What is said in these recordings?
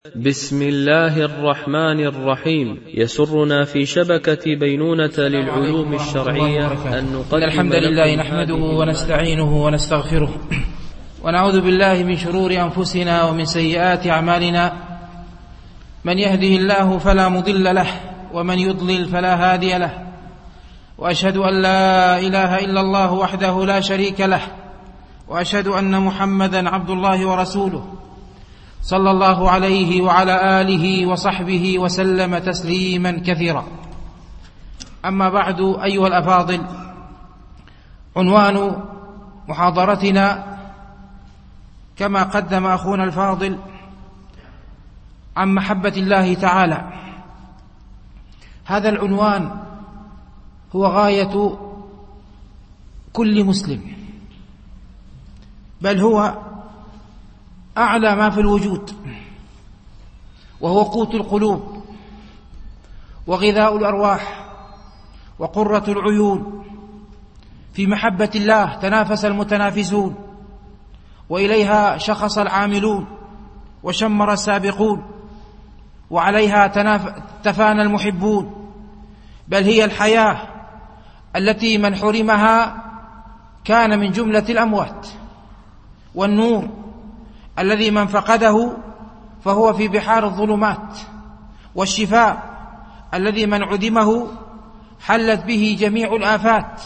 بسم الله الرحمن الرحيم. يسرنا في شبكة بينونة للعلوم الشرعية أن نقدم الحمد لله نحمده ونستعينه ونستغفره ونعوذ بالله من شرور أنفسنا ومن سيئات أعمالنا. من يهده الله فلا مضل له ومن يضلل فلا هادي له، وأشهد أن لا إله إلا الله وحده لا شريك له، وأشهد أن محمدا عبد الله ورسوله صلى الله عليه وعلى آله وصحبه وسلم تسليما كثيرا. أما بعد، أيها الأفاضل، عنوان محاضرتنا كما قدم أخونا الفاضل عن محبة الله تعالى. هذا العنوان هو غاية كل مسلم، بل هو أعلى ما في الوجود، وهو قوت القلوب وغذاء الأرواح وقرة العيون. في محبة الله تنافس المتنافسون، وإليها شخص العاملون وشمر السابقون، وعليها تفانى المحبون، بل هي الحياة التي من حرمها كان من جملة الأموات، والنور الذي من فقده فهو في بحار الظلمات، والشفاء الذي من عدمه حلت به جميع الآفات،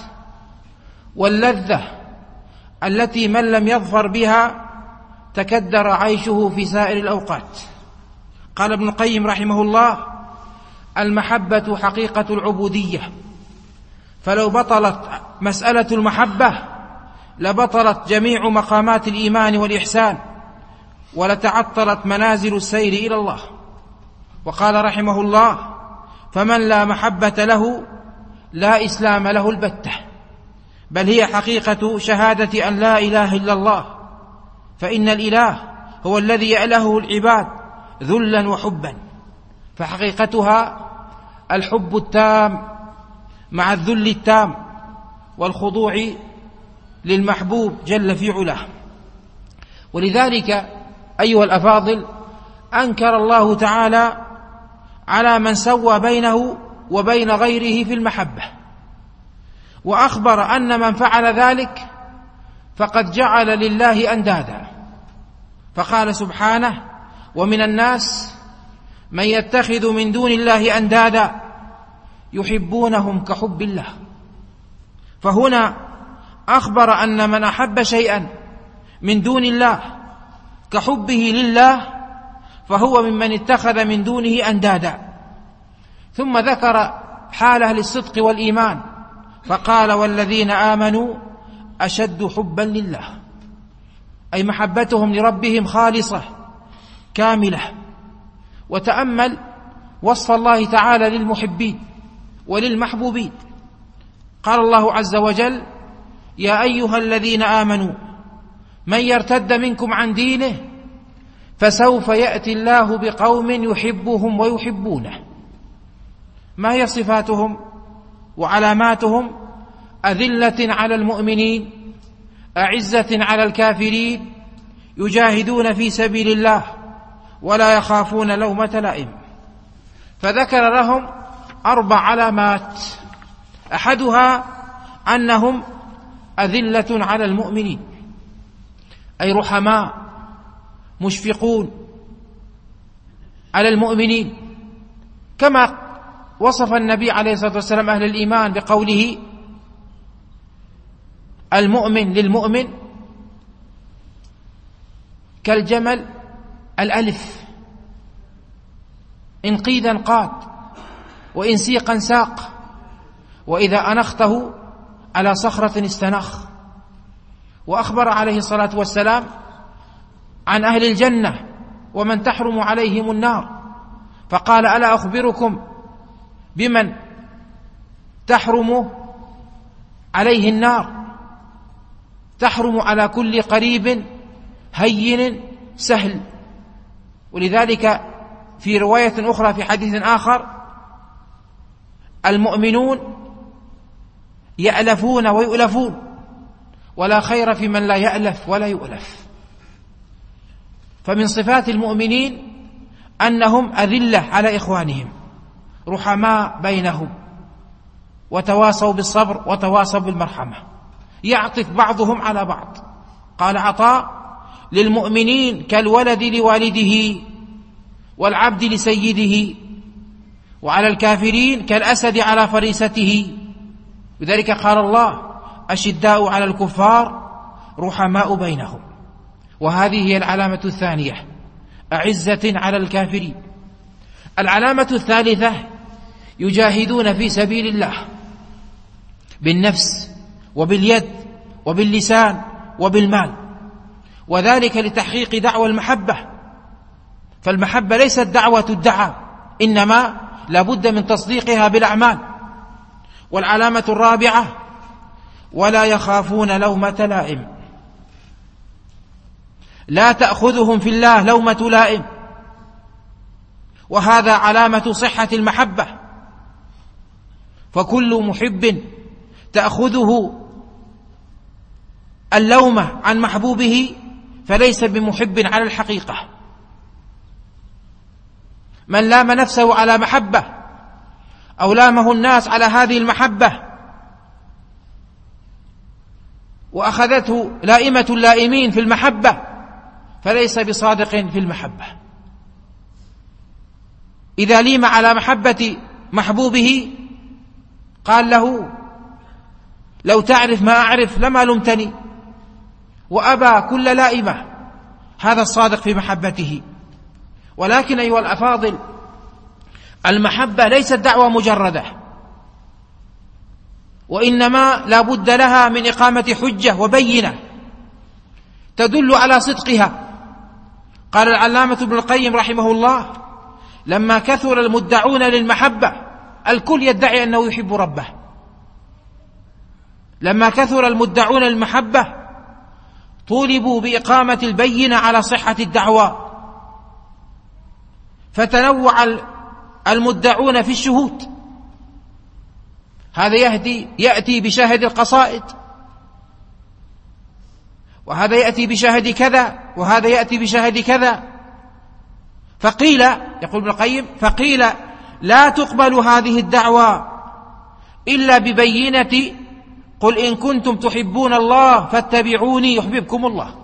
واللذة التي من لم يظفر بها تكدر عيشه في سائر الأوقات. قال ابن القيم رحمه الله: المحبة حقيقة العبودية، فلو بطلت مسألة المحبة لبطلت جميع مقامات الإيمان والإحسان، ولتعطلت منازل السير إلى الله. وقال رحمه الله: فمن لا محبة له لا إسلام له البتة، بل هي حقيقة شهادة أن لا إله إلا الله، فإن الإله هو الذي يأله العباد ذلا وحبا، فحقيقتها الحب التام مع الذل التام والخضوع للمحبوب جل في علاه. ولذلك أيها الأفاضل، أنكر الله تعالى على من سوى بينه وبين غيره في المحبة، وأخبر أن من فعل ذلك فقد جعل لله أندادا، فقال سبحانه: ومن الناس من يتخذ من دون الله أندادا يحبونهم كحب الله. فهنا أخبر أن من أحب شيئا من دون الله كحبه لله فهو ممن اتخذ من دونه أندادا. ثم ذكر حال أهل الصدق والإيمان فقال: والذين آمنوا أشد حبا لله، أي محبتهم لربهم خالصة كاملة. وتأمل وصف الله تعالى للمحبين وللمحبوبين. قال الله عز وجل: يا أيها الذين آمنوا من يرتد منكم عن دينه فسوف يأتي الله بقوم يحبهم ويحبونه. ما هي صفاتهم وعلاماتهم؟ أذلة على المؤمنين أعزة على الكافرين يجاهدون في سبيل الله ولا يخافون لومة لائم. فذكر لهم 4 علامات، أحدها أنهم أذلة على المؤمنين، أي رحماء مشفقون على المؤمنين، كما وصف النبي عليه الصلاة والسلام أهل الإيمان بقوله: المؤمن للمؤمن كالجمل الألف، إن قيدا قاد وإن سيقا ساق، وإذا أنخته على صخرة استنخ. وأخبر عليه الصلاة والسلام عن أهل الجنة ومن تحرم عليهم النار، فقال: ألا أخبركم بمن تحرم عليه النار؟ تحرم على كل قريب هين سهل. ولذلك في رواية أخرى في حديث آخر: المؤمنون يألفون ويؤلفون، ولا خير في من لا يألف ولا يؤلف. فمن صفات المؤمنين أنهم أذلة على إخوانهم رحماء بينهم وتواصوا بالصبر وتواصوا بالمرحمة، يعطف بعضهم على بعض. قال عطاء: للمؤمنين كالولد لوالده والعبد لسيده، وعلى الكافرين كالأسد على فريسته. لذلك قال الله: أشداء على الكفار رحماء بينهم. وهذه هي العلامة الثانية، أعزة على الكافرين. العلامة الثالثة: يجاهدون في سبيل الله بالنفس وباليد وباللسان وبالمال، وذلك لتحقيق دعوى المحبة. فالمحبة ليست دعوة الدعاء، إنما لا بد من تصديقها بالأعمال. والعلامة الرابعة: ولا يخافون لومة لائم. لا تأخذهم في الله لومة لائم، وهذا علامة صحة المحبة. فكل محب تأخذه اللومة عن محبوبه فليس بمحب على الحقيقة. من لام نفسه على محبة أو لامه الناس على هذه المحبة وأخذته لائمة اللائمين في المحبة فليس بصادق في المحبة. إذا ليم على محبة محبوبه قال له: لو تعرف ما أعرف لما لمتني، وأبى كل لائمة. هذا الصادق في محبته. ولكن أيها الأفاضل، المحبة ليست دعوة مجردة، وإنما لا بد لها من إقامة حجة وبينة تدل على صدقها. قال العلامة ابن القيم رحمه الله: لما كثر المدعون للمحبة، الكل يدعي أنه يحب ربه، لما كثر المدعون للمحبة طولبوا بإقامة البينة على صحة الدعوة، فتنوع المدعون في الشهود. هذا يأتي بشاهد القصائد، وهذا يأتي بشاهد كذا، وهذا يأتي بشاهد كذا. فقيل، يقول ابن القيم: فقيل لا تقبل هذه الدعوة إلا ببينة قل إن كنتم تحبون الله فاتبعوني يحببكم الله.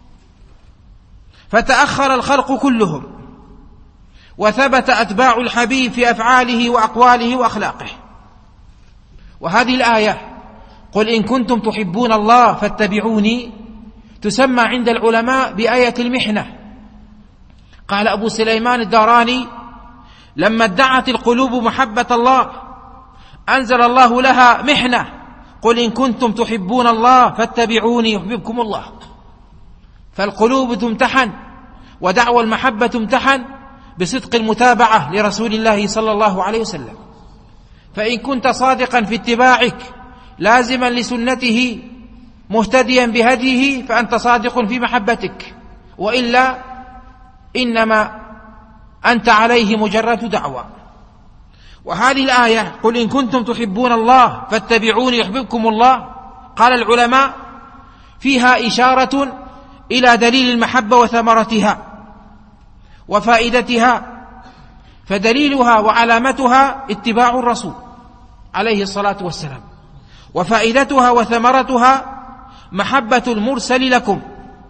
فتأخر الخلق كلهم، وثبت أتباع الحبيب في أفعاله وأقواله وأخلاقه. وهذه الآية قل إن كنتم تحبون الله فاتبعوني تسمى عند العلماء بآية المحنة. قال أبو سليمان الداراني: لما ادعت القلوب محبة الله أنزل الله لها محنة، قل إن كنتم تحبون الله فاتبعوني يحببكم الله. فالقلوب تمتحن، ودعوى المحبة تمتحن بصدق المتابعة لرسول الله صلى الله عليه وسلم. فإن كنت صادقا في اتباعك لازما لسنته مهتديا بهديه فأنت صادق في محبتك، وإلا إنما أنت عليه مجرد دعوة. وهذه الآية قل إن كنتم تحبون الله فاتبعوني يحببكم الله، قال العلماء فيها إشارة إلى دليل المحبة وثمرتها وفائدتها. فدليلها وعلامتها اتباع الرسول عليه الصلاة والسلام، وفائدتها وثمرتها محبة المرسل لكم.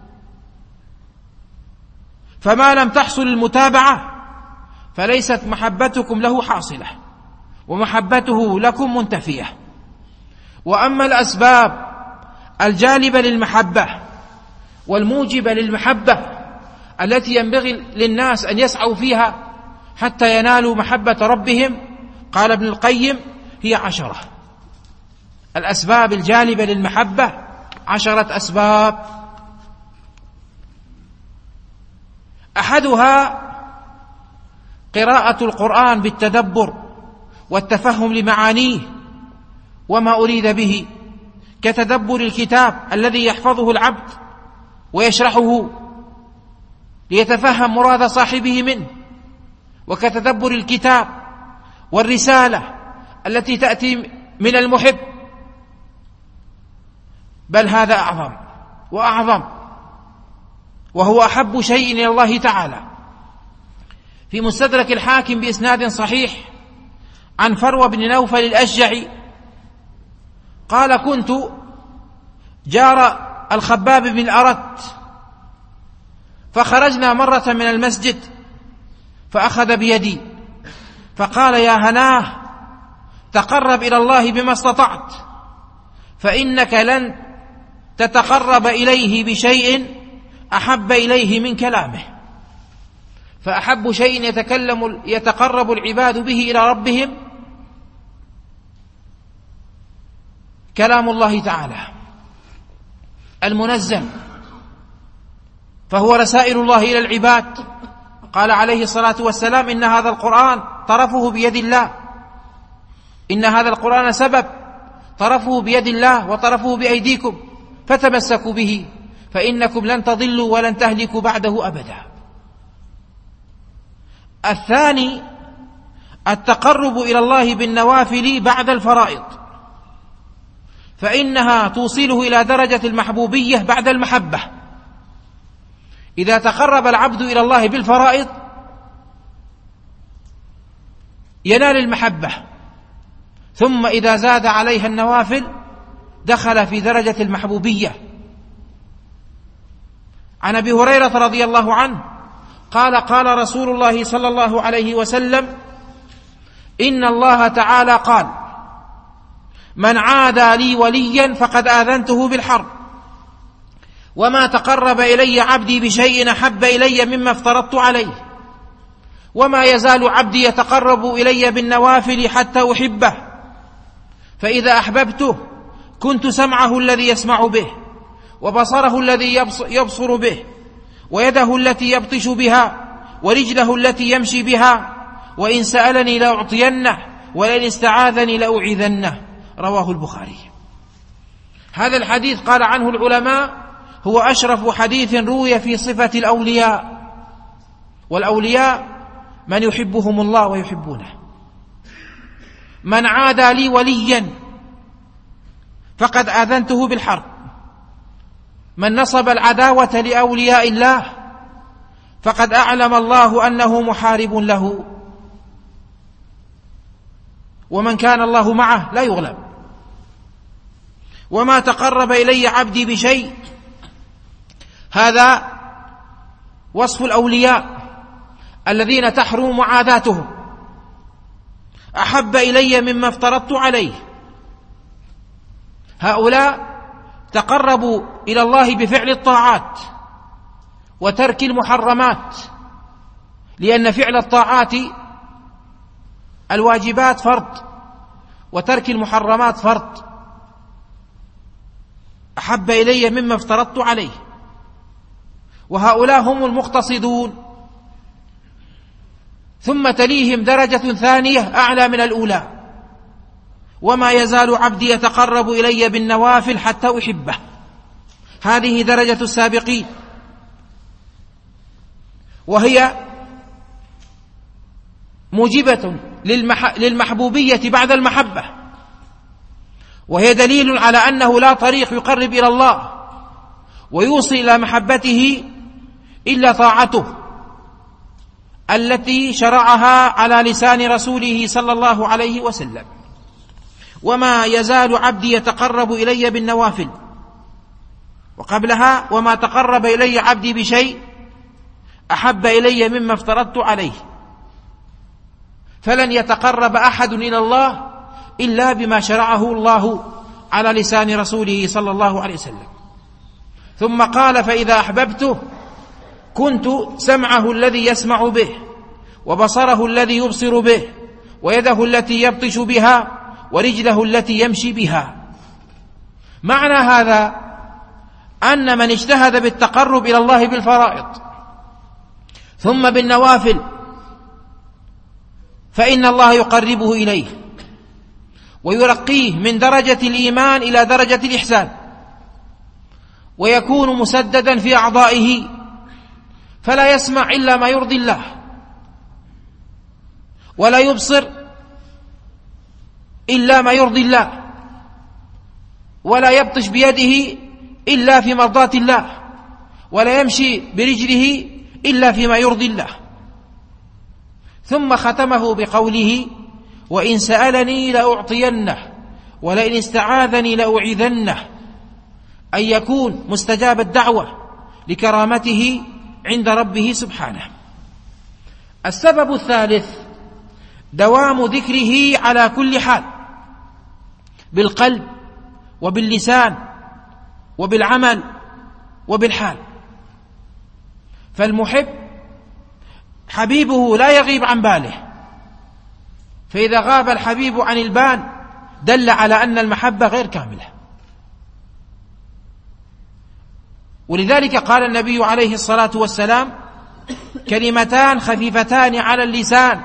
فما لم تحصل المتابعة فليست محبتكم له حاصلة، ومحبته لكم منتفية. وأما الأسباب الجالبة للمحبة والموجبة للمحبة التي ينبغي للناس أن يسعوا فيها حتى ينالوا محبة ربهم، قال ابن القيم: هي 10. الأسباب الجالبة للمحبة 10 أسباب. أحدها قراءة القرآن بالتدبر والتفهم لمعانيه وما أريد به، كتدبر الكتاب الذي يحفظه العبد ويشرحه ليتفهم مراد صاحبه منه، وكتدبر الكتاب والرسالة التي تأتي من المحب. بل هذا أعظم وأعظم، وهو أحب شيء إلى الله تعالى. في مستدرك الحاكم بإسناد صحيح عن فروة بن نوفل الأشجعي قال: كنت جار الخباب بن الأرت، فخرجنا مرة من المسجد فأخذ بيدي فقال: يا هناه، تقرب إلى الله بما استطعت، فإنك لن تتقرب إليه بشيء أحب إليه من كلامه، فأحب شيء يتقرب العباد به إلى ربهم كلام الله تعالى المنزل، فهو رسائل الله إلى العباد. قال عليه الصلاة والسلام: إن هذا القرآن طرفه بيد الله، إن هذا القرآن سبب، طرفه بيد الله وطرفه بأيديكم، فتمسكوا به فإنكم لن تضلوا ولن تهلكوا بعده أبدا. الثاني التقرب إلى الله بالنوافل بعد الفرائض، فإنها توصله إلى درجة المحبوبية بعد المحبة. إذا تقرب العبد إلى الله بالفرائض ينال المحبة، ثم إذا زاد عليها النوافل دخل في درجة المحبوبية. عن أبي هريرة رضي الله عنه قال: قال رسول الله صلى الله عليه وسلم: إن الله تعالى قال: من عادى لي وليا فقد آذنته بالحرب، وما تقرب إلي عبدي بشيء أحب إلي مما افترضت عليه، وما يزال عبدي يتقرب إلي بالنوافل حتى أحبه، فإذا أحببته كنت سمعه الذي يسمع به، وبصره الذي يبصر به، ويده التي يبطش بها، ورجله التي يمشي بها، وإن سألني لأعطينه، ولئن استعاذني لأعيذنه. رواه البخاري. هذا الحديث قال عنه العلماء: هو أشرف حديث روي في صفة الأولياء، والأولياء من يحبهم الله ويحبونه. من عادى لي وليا فقد آذنته بالحرب، من نصب العداوة لأولياء الله فقد أعلم الله أنه محارب له، ومن كان الله معه لا يغلب. وما تقرب إلي عبدي بشيء، هذا وصف الأولياء الذين تحرم معاداتهم، أحب إلي مما افترضت عليه. هؤلاء تقربوا إلى الله بفعل الطاعات وترك المحرمات، لأن فعل الطاعات الواجبات فرض، وترك المحرمات فرض. أحب إلي مما افترضت عليه. وهؤلاء هم المقتصدون، ثم تليهم درجة ثانية أعلى من الأولى: وما يزال عبدي يتقرب إلي بالنوافل حتى أحبه. هذه درجة السابقين، وهي موجبة للمحبوبية بعد المحبة، وهي دليل على أنه لا طريق يقرب إلى الله ويوصل إلى محبته إلا طاعته التي شرعها على لسان رسوله صلى الله عليه وسلم. وما يزال عبدي يتقرب إلي بالنوافل، وقبلها: وما تقرب إلي عبدي بشيء أحب إلي مما افترضت عليه. فلن يتقرب أحد إلى الله إلا بما شرعه الله على لسان رسوله صلى الله عليه وسلم. ثم قال: فإذا أحببته كنت سمعه الذي يسمع به، وبصره الذي يبصر به، ويده التي يبطش بها، ورجله التي يمشي بها. معنى هذا أن من اجتهد بالتقرب إلى الله بالفرائض ثم بالنوافل فإن الله يقربه إليه ويرقيه من درجة الإيمان إلى درجة الإحسان، ويكون مسددا في أعضائه فلا يسمع إلا ما يرضي الله، ولا يبصر إلا ما يرضي الله، ولا يبطش بيده إلا في مرضاة الله، ولا يمشي برجله إلا فيما يرضي الله. ثم ختمه بقوله: وإن سألني لأعطينه ولئن استعاذني لأعيذنه، أن يكون مستجاب الدعوة لكرامته عند ربه سبحانه. السبب الثالث دوام ذكره على كل حال، بالقلب وباللسان وبالعمل وبالحال. فالمحب حبيبه لا يغيب عن باله، فإذا غاب الحبيب عن البال دل على أن المحبة غير كاملة. ولذلك قال النبي عليه الصلاة والسلام: كلمتان خفيفتان على اللسان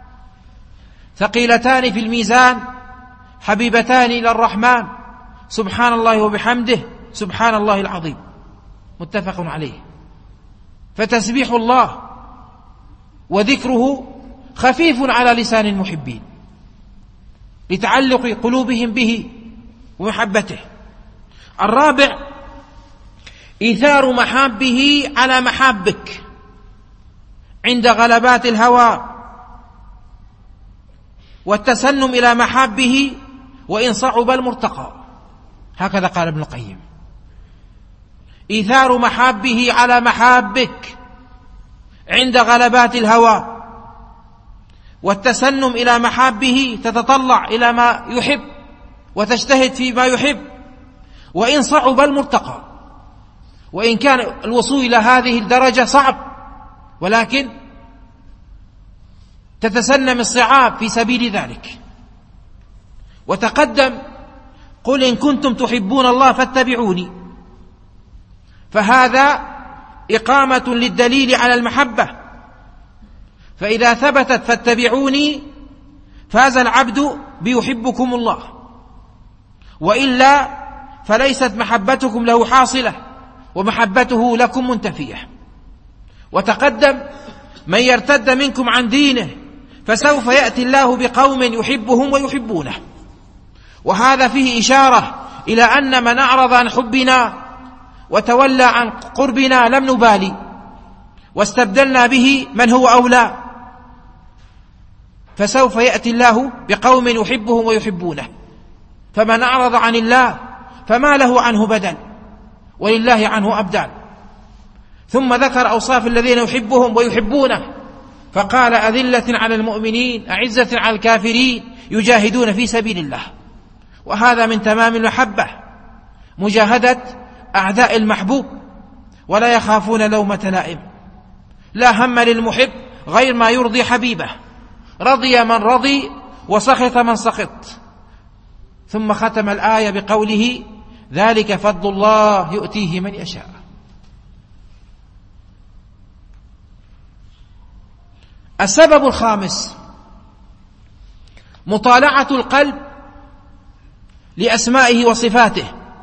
ثقيلتان في الميزان حبيبتان إلى الرحمن سبحان الله وبحمده سبحان الله العظيم، متفق عليه. فتسبيح الله وذكره خفيف على لسان المحبين لتعلق قلوبهم به ومحبته. الرابع إيثار محابه على محابك عند غلبات الهوى، والتسنم إلى محابه وإن صعب المرتقى، هكذا قال ابن القيم: إيثار محابه على محابك عند غلبات الهوى، والتسنم إلى محابه، تتطلع إلى ما يحب وتجتهد فيما يحب وإن صعب المرتقى، وإن كان الوصول إلى هذه الدرجة صعب، ولكن تتسنم الصعاب في سبيل ذلك. وتقدم: قل إن كنتم تحبون الله فاتبعوني، فهذا إقامة للدليل على المحبة، فإذا ثبتت فاتبعوني فاز العبد بيحبكم الله، وإلا فليست محبتكم له حاصلة ومحبته لكم منتفية. وتقدم: من يرتد منكم عن دينه فسوف يأتي الله بقوم يحبهم ويحبونه، وهذا فيه إشارة إلى أن من أعرض عن حبنا وتولى عن قربنا لم نبالي واستبدلنا به من هو أولى، فسوف يأتي الله بقوم يحبهم ويحبونه. فمن أعرض عن الله فما له عنه بدل، ولله عنه أبدال. ثم ذكر أوصاف الذين يحبهم ويحبونه، فقال: أذلة على المؤمنين أعزة على الكافرين يجاهدون في سبيل الله. وهذا من تمام المحبة، مجاهدة أعداء المحبوب ولا يخافون لومة لائم. لا هم للمحب غير ما يرضي حبيبه، رضي من رضي وسخط من سخط. ثم ختم الآية بقوله: ذلك فضل الله يؤتيه من يشاء. السبب الخامس مطالعة القلب لأسمائه وصفاته،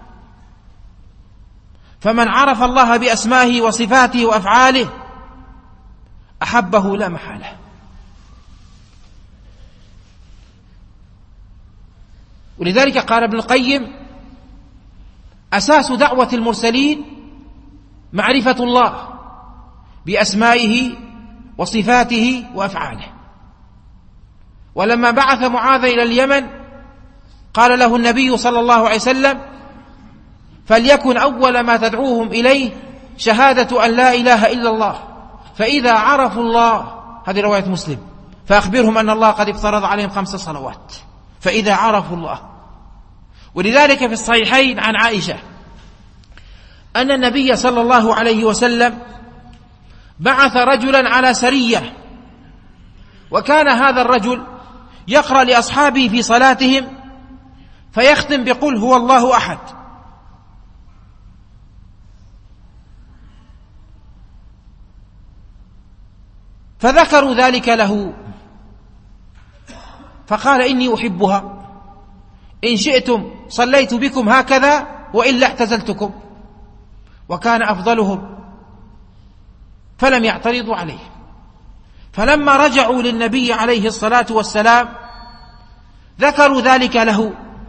فمن عرف الله بأسمائه وصفاته وأفعاله أحبه لا محالة. ولذلك قال ابن القيم: أساس دعوة المرسلين معرفة الله بأسمائه وصفاته وأفعاله. ولما بعث معاذ إلى اليمن قال له النبي صلى الله عليه وسلم: فليكن أول ما تدعوهم إليه شهادة أن لا إله إلا الله، فإذا عرفوا الله، هذه رواية مسلم، فأخبرهم أن الله قد افترض عليهم 5 صلوات، فإذا عرفوا الله. ولذلك في الصحيحين عن عائشة أن النبي صلى الله عليه وسلم بعث رجلا على سرية، وكان هذا الرجل يقرأ لأصحابه في صلاتهم فيختم بقل هو الله أحد، فذكروا ذلك له فقال: إني أحبها، إن شئتم صليت بكم هكذا وإلا اعتزلتكم. وكان أفضلهم، فلم يعترضوا عليه. فلما رجعوا للنبي عليه الصلاة والسلام ذكروا ذلك له،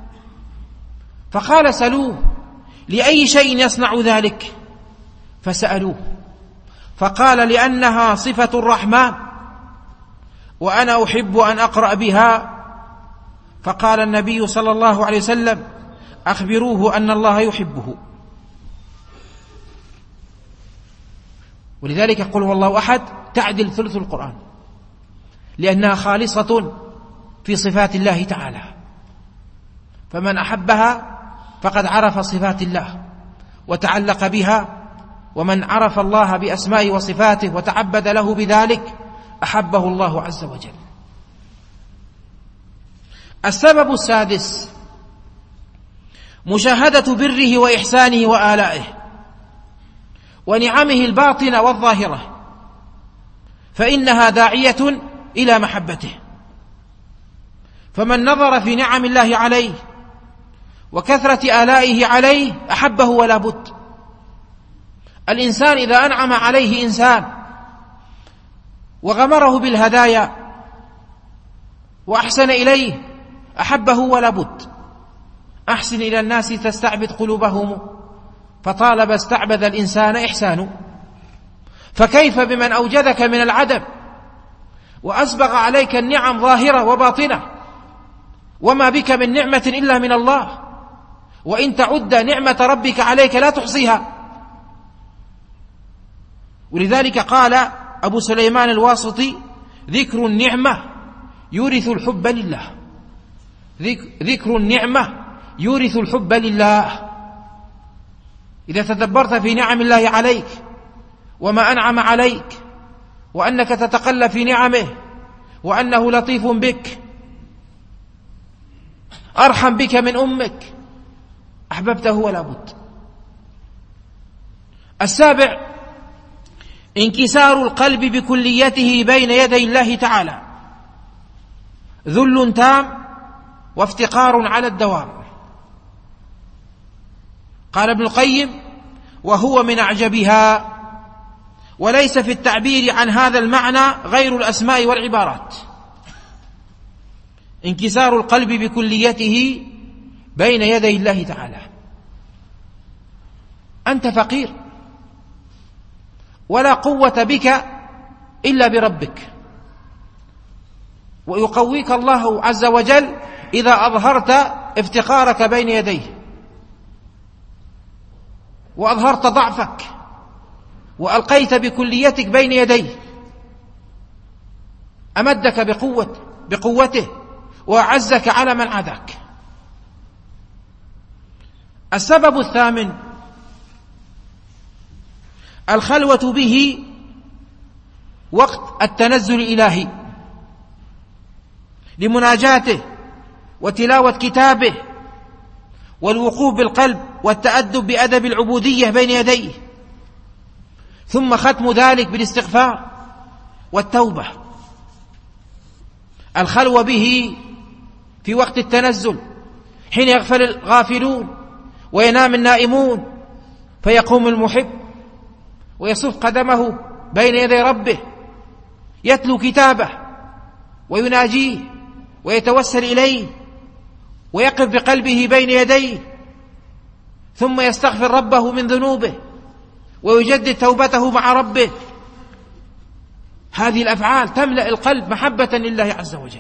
فقال: سألوه لأي شيء يصنع ذلك؟ فسألوه فقال: لأنها صفة الرحمن وأنا أحب أن أقرأ بها. فقال النبي صلى الله عليه وسلم: أخبروه أن الله يحبه. ولذلك قل هو الله أحد تعدل ثلث القرآن، لأنها خالصة في صفات الله تعالى، فمن أحبها فقد عرف صفات الله وتعلق بها، ومن عرف الله بأسمائه وصفاته وتعبد له بذلك أحبه الله عز وجل. السبب السادس: مشاهدة بره وإحسانه وآلائه ونعمه الباطنة والظاهرة، فإنها داعية إلى محبته. فمن نظر في نعم الله عليه وكثرة آلائه عليه أحبه ولا بد. الإنسان إذا أنعم عليه إنسان وغمره بالهدايا وأحسن إليه أحبه ولا بد. أحسن إلى الناس تستعبد قلوبهم، فطالب استعبد الإنسان إحسانه. فكيف بمن أوجدك من العدم وأسبغ عليك النعم ظاهرة وباطنة، وما بك من نعمة إلا من الله، وإن تعد نعمة ربك عليك لا تحصيها. ولذلك قال أبو سليمان الواسطي: ذكر النعمة يورث الحب لله. ذكر النعمة يورث الحب لله. إذا تدبرت في نعم الله عليك وما أنعم عليك، وأنك تتقلب في نعمه، وأنه لطيف بك أرحم بك من أمك، أحببته ولا بد. السابع: انكسار القلب بكليته بين يدي الله تعالى، ذل تام وافتقار على الدوام. قال ابن القيم: وهو من أعجبها، وليس في التعبير عن هذا المعنى غير الأسماء والعبارات. انكسار القلب بكليته بين يدي الله تعالى. أنت فقير ولا قوة بك إلا بربك، ويقويك الله عز وجل إذا أظهرت افتقارك بين يديه، وأظهرت ضعفك وألقيت بكليتك بين يديه، أمدك بقوته وأعزك على من عاداك. السبب الثامن: الخلوة به وقت التنزل الإلهي لمناجاته وتلاوة كتابه، والوقوف بالقلب والتأدب بأدب العبودية بين يديه، ثم ختم ذلك بالاستغفار والتوبة. الخلوة به في وقت التنزل حين يغفل الغافلون وينام النائمون، فيقوم المحب ويصف قدمه بين يدي ربه، يتلو كتابه ويناجيه ويتوسل إليه، ويقف بقلبه بين يديه، ثم يستغفر ربه من ذنوبه ويجدد توبته مع ربه. هذه الأفعال تملأ القلب محبة لله عز وجل.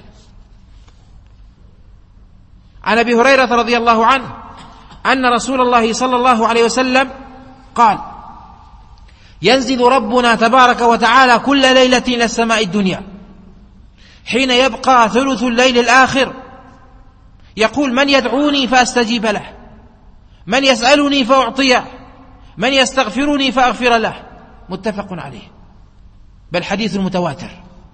عن أبي هريرة رضي الله عنه أن رسول الله صلى الله عليه وسلم قال: ينزل ربنا تبارك وتعالى كل ليلة إلى السماء الدنيا حين يبقى ثلث الليل الآخر، يقول: من يدعوني فأستجيب له، من يسألني فأعطيه، من يستغفرني فأغفر له. متفق عليه، بل حديث متواتر.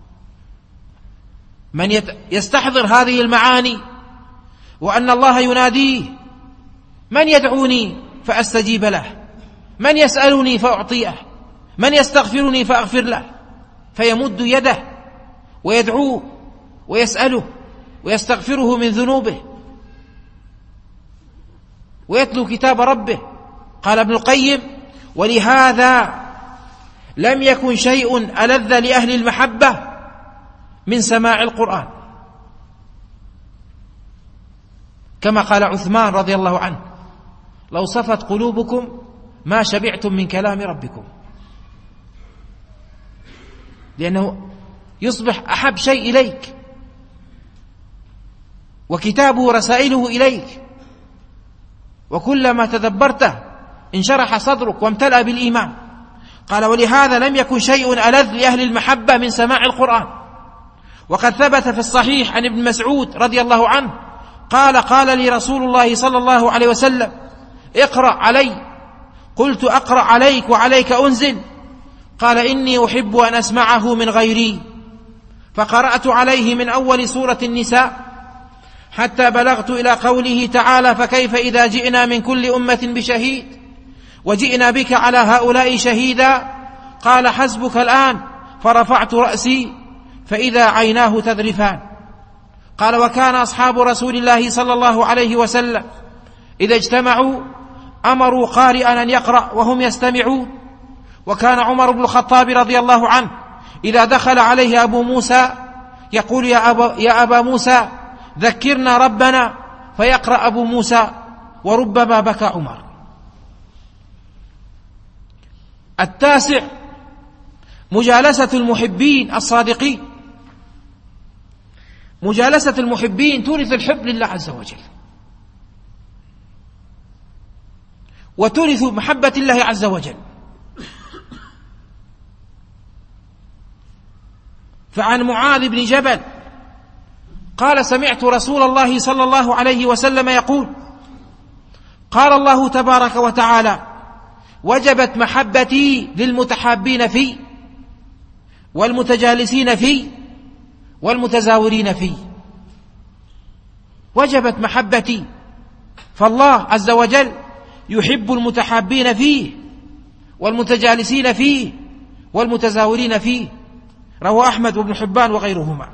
من يستحضر هذه المعاني وأن الله يناديه: من يدعوني فأستجيب له، من يسألني فأعطيه، من يستغفرني فأغفر له، فيمد يده ويدعوه ويسأله ويستغفره من ذنوبه ويتلو كتاب ربه. قال ابن القيم: ولهذا لم يكن شيء ألذ لأهل المحبة من سماع القرآن، كما قال عثمان رضي الله عنه: لو صفت قلوبكم ما شبعتم من كلام ربكم. لأنه يصبح أحب شيء إليك، وكتابه رسائله إليك، وكلما تدبرته انشرح صدرك وامتلأ بالإيمان. قال: ولهذا لم يكن شيء ألذ لأهل المحبة من سماع القرآن. وقد ثبت في الصحيح عن ابن مسعود رضي الله عنه قال: قال لي رسول الله صلى الله عليه وسلم: اقرأ علي. قلت: أقرأ عليك وعليك أنزل؟ قال: إني أحب أن أسمعه من غيري. فقرأت عليه من أول سورة النساء حتى بلغت إلى قوله تعالى: فكيف إذا جئنا من كل أمة بشهيد وجئنا بك على هؤلاء شهيدا. قال: حسبك الآن. فرفعت رأسي فإذا عيناه تذرفان. قال: وكان أصحاب رسول الله صلى الله عليه وسلم إذا اجتمعوا أمروا قارئا أن يقرأ وهم يستمعون. وكان عمر بن الخطاب رضي الله عنه إذا دخل عليه أبو موسى يقول: يا أبا موسى ذكرنا ربنا، فيقرأ أبو موسى وربما بكى عمر. 9 مجالسة المحبين الصادقين. مجالسة المحبين تورث الحب لله عز وجل، وتورث محبة الله عز وجل. فعن معاذ بن جبل قال: سمعت رسول الله صلى الله عليه وسلم يقول: قال الله تبارك وتعالى: وجبت محبتي للمتحابين في والمتجالسين في والمتزاورين في. وجبت محبتي، فالله عز وجل يحب المتحابين فيه والمتجالسين فيه والمتزاورين فيه. رواه أحمد وابن حبان وغيرهما.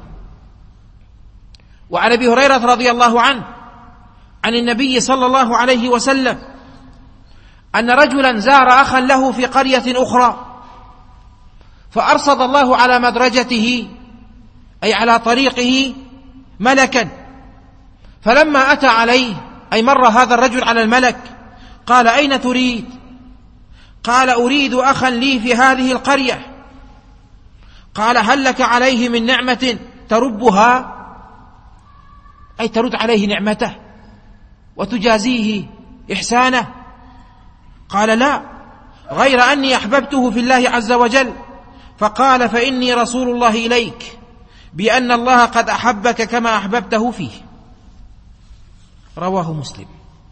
وعن أبي هريرة رضي الله عنه عن النبي صلى الله عليه وسلم أن رجلا زار أخا له في قرية أخرى، فأرصد الله على مدرجته أي على طريقه ملكا، فلما أتى عليه أي مر هذا الرجل على الملك قال: أين تريد؟ قال: أريد أخا لي في هذه القرية. قال: هل لك عليه من نعمة تربها، أي ترد عليه نعمته وتجازيه إحسانه؟ قال: لا، غير أني أحببته في الله عز وجل. فقال: فإني رسول الله إليك بأن الله قد أحبك كما أحببته فيه. رواه مسلم.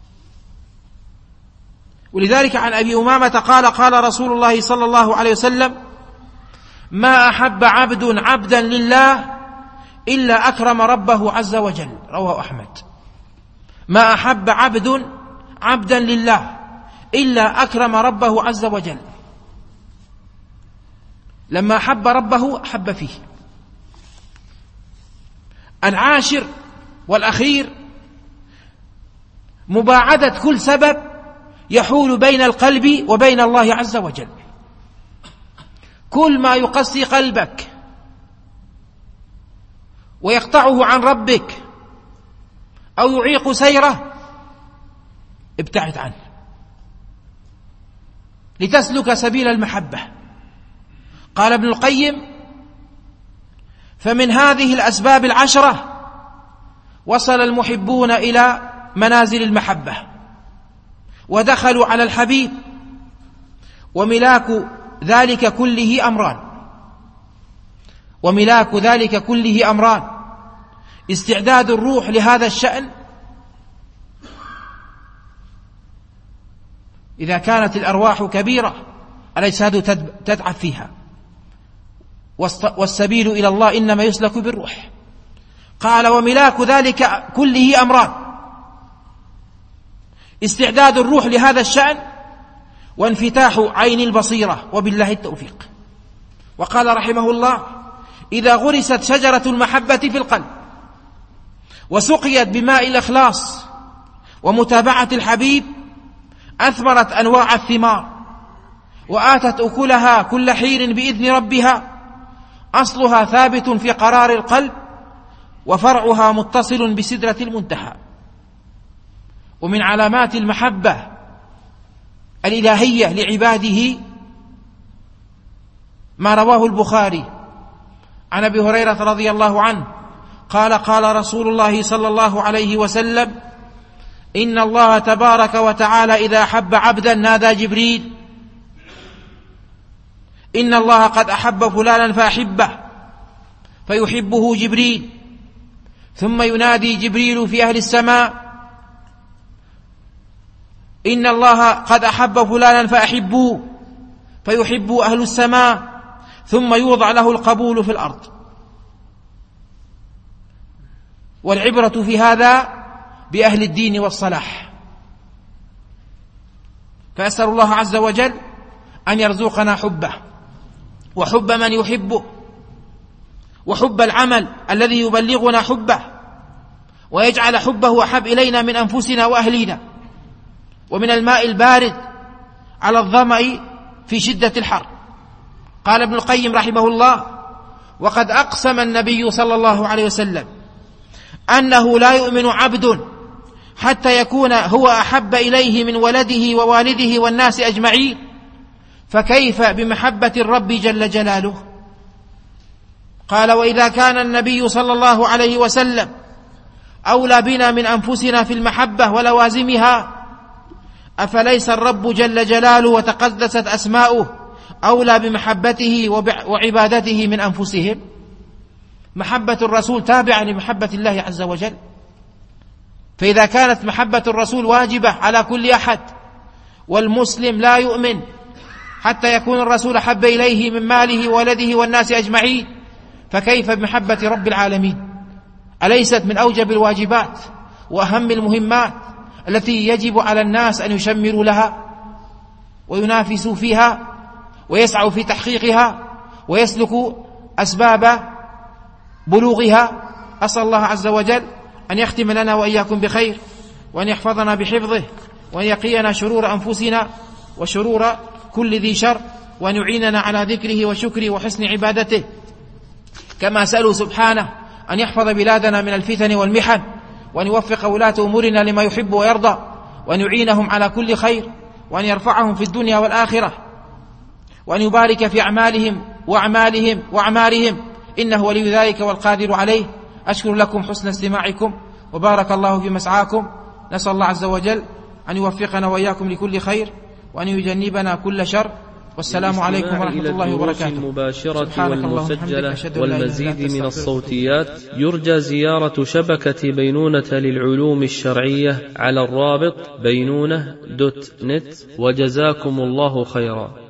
ولذلك عن أبي أمامة قال: قال رسول الله صلى الله عليه وسلم: ما أحب عبد عبدا لله إلا أكرم ربه عز وجل. رواه أحمد. ما أحب عبد عبدا لله إلا أكرم ربه عز وجل. لما أحب ربه أحب فيه. 10 والأخير مباعدة كل سبب يحول بين القلب وبين الله عز وجل. كل ما يقسي قلبك ويقطعه عن ربك أو يعيق سيره ابتعد عنه لتسلك سبيل المحبة. قال ابن القيم: فمن هذه الأسباب 10 وصل المحبون إلى منازل المحبة ودخلوا على الحبيب، وملاك ذلك كله أمران. وملاك ذلك كله أمران: استعداد الروح لهذا الشأن إذا كانت الأرواح كبيرة الأجساد تتعب فيها، والسبيل إلى الله إنما يسلك بالروح. قال: وملاك ذلك كله أمران: استعداد الروح لهذا الشأن وانفتاح عين البصيرة، وبالله التوفيق. وقال رحمه الله: إذا غرست شجرة المحبة في القلب وسقيت بماء الإخلاص ومتابعة الحبيب أثمرت أنواع الثمار وآتت أكلها كل حين بإذن ربها. أصلها ثابت في قرار القلب وفرعها متصل بسدرة المنتهى. ومن علامات المحبة الإلهية لعباده ما رواه البخاري عن أبي هريرة رضي الله عنه قال قال رسول الله صلى الله عليه وسلم: إن الله تبارك وتعالى إذا أحب عبدا نادى جبريل: إن الله قد أحب فلانا فأحبه، فيحبه جبريل، ثم ينادي جبريل في أهل السماء: إن الله قد أحب فلانا فأحبوه، فيحبه أهل السماء، ثم يوضع له القبول في الأرض. والعبرة في هذا بأهل الدين والصلاح. فأسأل الله عز وجل أن يرزقنا حبه وحب من يحبه وحب العمل الذي يبلغنا حبه، ويجعل حبه أحب إلينا من أنفسنا وأهلينا، ومن الماء البارد على الظمأ في شدة الحر. قال ابن القيم رحمه الله: وقد أقسم النبي صلى الله عليه وسلم أنه لا يؤمن عبد حتى يكون هو أحب إليه من ولده ووالده والناس أجمعين، فكيف بمحبة الرب جل جلاله؟ قال: وإذا كان النبي صلى الله عليه وسلم أولى بنا من أنفسنا في المحبة ولوازمها، أفليس الرب جل جلاله وتقدست أسماؤه أولى بمحبته وعبادته من أنفسهم؟ محبة الرسول تابعة لمحبة الله عز وجل. فإذا كانت محبة الرسول واجبة على كل أحد، والمسلم لا يؤمن حتى يكون الرسول أحب إليه من ماله وولده والناس أجمعين، فكيف بمحبة رب العالمين؟ أليست من أوجب الواجبات وأهم المهمات التي يجب على الناس أن يشمروا لها وينافسوا فيها ويسعوا في تحقيقها ويسلكوا أسباب بلوغها؟ أسأل الله عز وجل أن يختم لنا وإياكم بخير، وأن يحفظنا بحفظه، وأن يقينا شرور أنفسنا وشرور كل ذي شر، وأن يعيننا على ذكره وشكره وحسن عبادته. كما أسأله سبحانه أن يحفظ بلادنا من الفتن والمحن، وأن يوفق ولاة أمورنا لما يحب ويرضى، وأن يعينهم على كل خير، وأن يرفعهم في الدنيا والآخرة، وأن يبارك في أعمالهم وأعمارهم، إنه ولي ذلك والقادر عليه. أشكر لكم حسن استماعكم، وبارك الله في مسعاكم. نسأل الله عز وجل أن يوفقنا وإياكم لكل خير، وأن يجنبنا كل شر. والسلام عليكم ورحمة الله وبركاته. المباشرة والمسجلة والمزيد من الصوتيات يرجى زيارة شبكة بينونة للعلوم الشرعية على الرابط بينونة.net. وجزاكم الله خيرا.